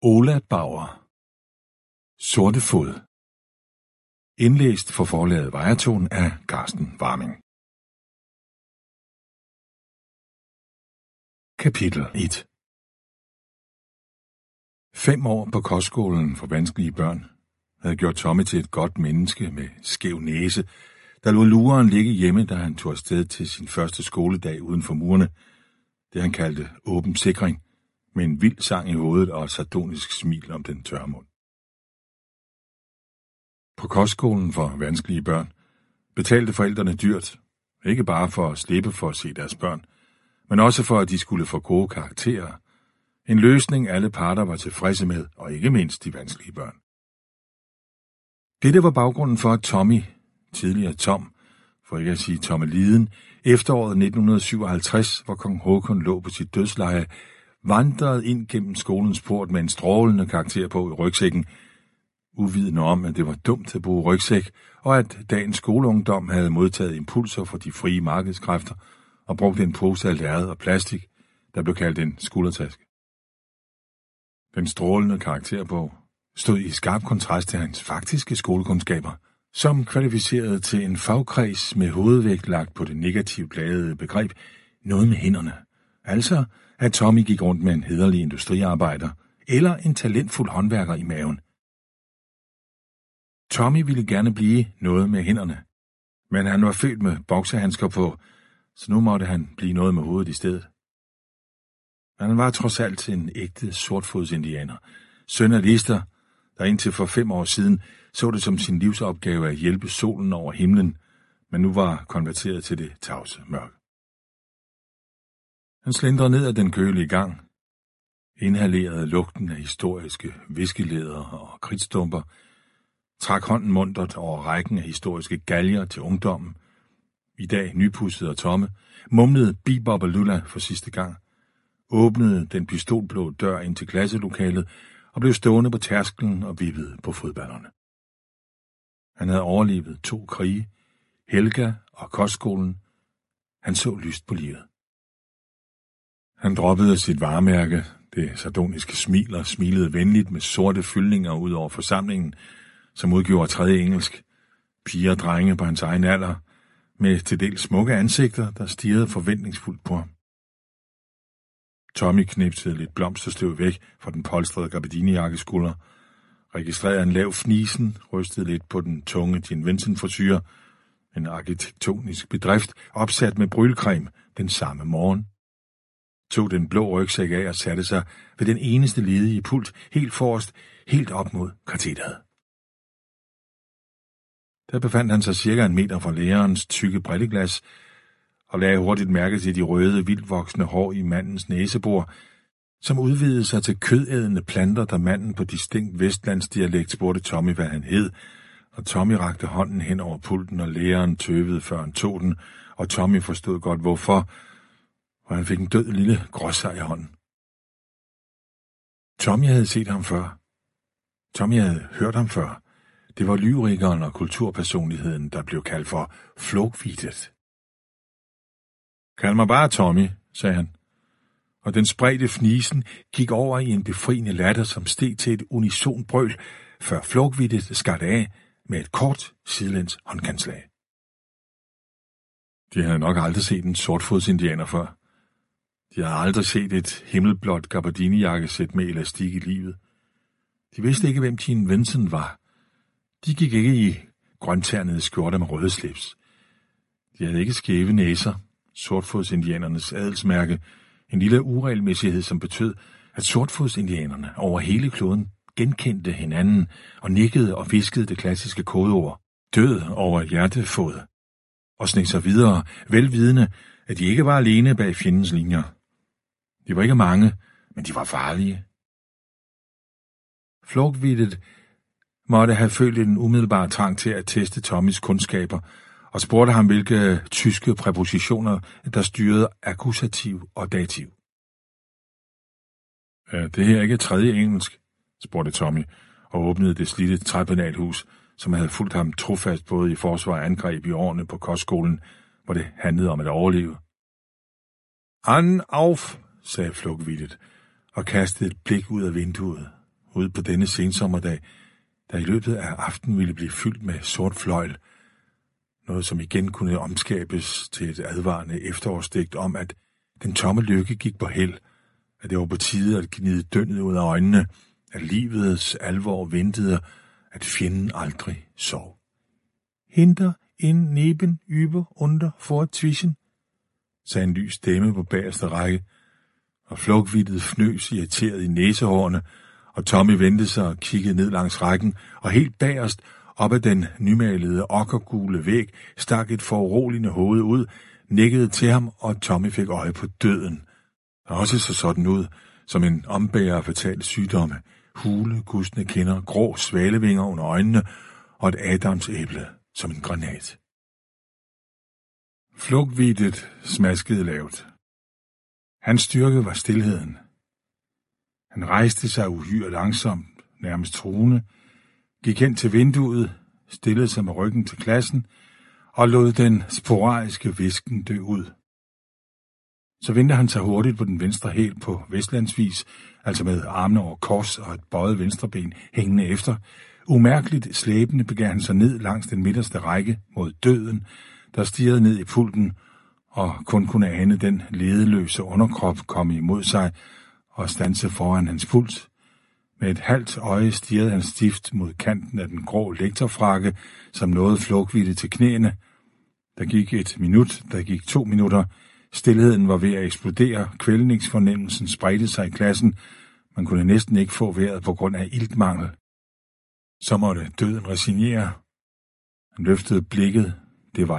Ola Bauer. Sorte fod. Indlæst for forlaget Vejrton af Carsten Warming. Kapitel 1. 5 år på kostskolen for vanskelige børn havde gjort Tommy til et godt menneske med skæv næse, der lod luren ligge hjemme, da han tog afsted til sin første skoledag uden for murene, det han kaldte åben sikring, med en vild sang i hovedet og et sardonisk smil om den tørre mund. På kostskolen for vanskelige børn betalte forældrene dyrt, ikke bare for at slippe for at se deres børn, men også for at de skulle få gode karakterer. En løsning alle parter var tilfredse med, og ikke mindst de vanskelige børn. Dette var baggrunden for, at Tommy, tidligere Tom, for ikke at sige Tommeliden, efteråret 1957, hvor kong Håkon lå på sit dødsleje, vandrede ind gennem skolens port med en strålende karakter på i rygsækken, uvidende om, at det var dumt at bruge rygsæk, og at dagens skoleungdom havde modtaget impulser fra de frie markedskræfter og brugt en pose af lærred og plastik, der blev kaldt en skuldertaske. Den strålende karakterbog stod i skarp kontrast til hans faktiske skolekundskaber, som kvalificerede til en fagkreds med hovedvægt lagt på det negativt ladede begreb noget med hænderne. Altså, at Tommy gik rundt med en hæderlig industriarbejder eller en talentfuld håndværker i maven. Tommy ville gerne blive noget med hænderne, men han var født med boksehandsker på, så nu måtte han blive noget med hovedet i stedet. Men han var trods alt en ægte sortfodsindianer, søn af lister, der indtil for 5 år siden så det som sin livsopgave at hjælpe solen over himlen, men nu var konverteret til det tavse mørke. Han slendrede ned ad den kølige gang, inhalerede lugten af historiske viskelæder og kridtstumper, trak hånden muntert over rækken af historiske galger til ungdommen, i dag nypudset og tomme, mumlede Bebop og Lula for sidste gang, åbnede den pistolblå dør ind til klasselokalet og blev stående på tærsklen og vippede på fodballerne. Han havde overlevet 2 krige, Helga og kostskolen. Han så lyst på livet. Han droppede sit varemærke, det sardoniske smil, og smilede venligt med sorte fyldninger ud over forsamlingen, som udgjorde 3. engelsk. Piger og drenge på hans egen alder, med til dels smukke ansigter, der stirrede forventningsfuldt på ham. Tommy knipsede lidt blomsterstøv væk fra den polstrede gabardinijakkeskulder, registrerede en lav fnisen, rystede lidt på den tunge Jim Vincent-frisyre, en arkitektonisk bedrift opsat med brylcreme den samme morgen, tog den blå rygsæk af og satte sig ved den eneste ledige pult helt forrest, helt op mod katedret. Der befandt han sig cirka 1 meter fra lærerens tykke brilleglas, og lagde hurtigt mærke til de røde, vildvoksende hår i mandens næsebor, som udvidede sig til kødædende planter, da manden på distinkt vestlandsdialekt spurgte Tommy, hvad han hed, og Tommy rakte hånden hen over pulten, og læreren tøvede, før han tog den, og Tommy forstod godt hvorfor, og han fik en død lille gråsej i hånden. Tommy havde set ham før. Tommy havde hørt ham før. Det var lyrikeren og kulturpersonligheden, der blev kaldt for Flogvidet. Kald mig bare Tommy, sagde han, og den spredte fnisen gik over i en befriende latter, som steg til et unison brøl, før Flogvidet skar af med et kort sidelæns håndkantslag. De havde nok aldrig set en sortfodsindianer før. De havde aldrig set et himmelblåt gabardinijakkesæt med elastik i livet. De vidste ikke, hvem Jim Vincent var. De gik ikke i grønternede skjorter med røde slips. De havde ikke skæve næser, sortfodsindianernes adelsmærke, en lille uregelmæssighed, som betød, at sortfodsindianerne over hele kloden genkendte hinanden og nikkede og viskede det klassiske kodeord, død over hjertefod, og sneg sig videre, velvidende, at de ikke var alene bag fjendens linjer. De var ikke mange, men de var farlige. Flogvidet måtte have følt en umiddelbar trang til at teste Tommys kundskaber, og spurgte ham, hvilke tyske præpositioner, der styrede akkusativ og dativ. Er det her ikke 3. engelsk? Spurgte Tommy, og åbnede det slidte træpenalhus, som havde fulgt ham trofast både i forsvar og angreb i årene på kostskolen, hvor det handlede om at overleve. An auf, sagde Flugvidet, og kastede et blik ud af vinduet. ude på denne sensommerdag, der i løbet af aftenen ville blive fyldt med sort fløjl. Noget, som igen kunne omskabes til et advarende efterårsdigt om, at den tomme lykke gik på held, at det var på tide at gnide dønnet ud af øjnene, at livets alvor ventede, at fjenden aldrig sov. Hinter in neben über under fortwischen, sagde en lys stemme på bagerste række, og Flugviddet fnøs irriteret i næsehårene, og Tommy vendte sig og kiggede ned langs rækken, og helt bagerst, op ad den nymalede okkergule væg, stak et foruroligende hoved ud, nikkede til ham, og Tommy fik øje på døden. Der også så sådan ud, som en ombærer af fatale sygdomme, hule, gustne kinder, grå svalevinger under øjnene, og et adamsæble som en granat. Flugviddet smaskede lavt. Hans styrke var stilheden. Han rejste sig uhyre langsomt, nærmest truende, gik hen til vinduet, stillede sig med ryggen til klassen og lod den sporadiske hvisken dø ud. Så vendte han sig hurtigt på den venstre hæl på vestlandsvis, altså med armene over kors og et bøjet venstreben hængende efter. Umærkeligt slæbende begav han sig ned langs den midterste række mod døden, der stirrede ned i pulten og kun kunne ane den ledeløse underkrop komme imod sig og standse foran hans puls. Med et halvt øje stirrede han stift mod kanten af den grå lektorfrakke, som nåede Flugviddet til knæene. Der gik 1 minut, der gik 2 minutter. Stilheden var ved at eksplodere, kvælningsfornemmelsen spredte sig i klassen. Man kunne næsten ikke få vejret på grund af iltmangel. Så måtte døden resignere. Han løftede blikket,